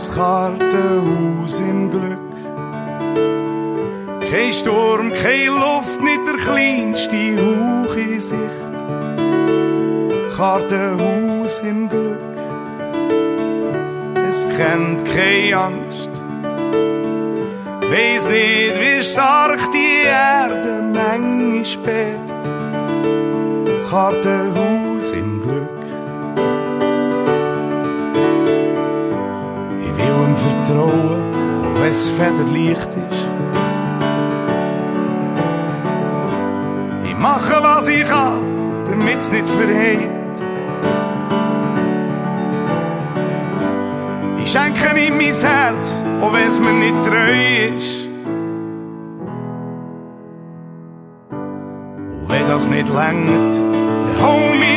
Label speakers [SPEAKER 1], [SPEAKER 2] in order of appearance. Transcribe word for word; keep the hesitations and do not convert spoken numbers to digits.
[SPEAKER 1] Kartenhaus im Glück. Kein Sturm, keine Luft, nicht der kleinste Hauch in Sicht. Kartenhaus im Glück. Es kennt keine Angst. Weiss nicht, wie stark die Erde manchmal bebt. Kartenhaus im Glück. Ich will ihm vertrauen, auch wenn es federleicht ist. Ich mache, was ich kann, damit's nicht verheht. Ich schenke ihm mein Herz, auch wenn es mir nicht treu ist. Und wenn das nicht reicht, dann hol mich